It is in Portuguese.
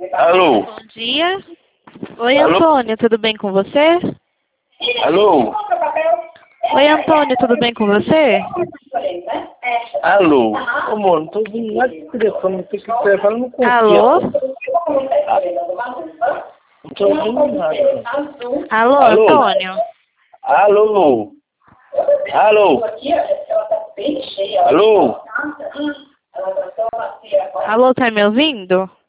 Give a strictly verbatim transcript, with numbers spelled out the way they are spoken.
Alô? Bom dia. Oi, Alô? Antônio, tudo bem com você? Alô? Oi, Antônio, tudo bem com você? Alô? Ô, amor, não tô ouvindo nada de telefone, não sei o que o telefone não confia. Alô? Não tô ouvindo nada. Alô, Alô? Antônio? Alô? Alô? Alô? Alô, tá me ouvindo?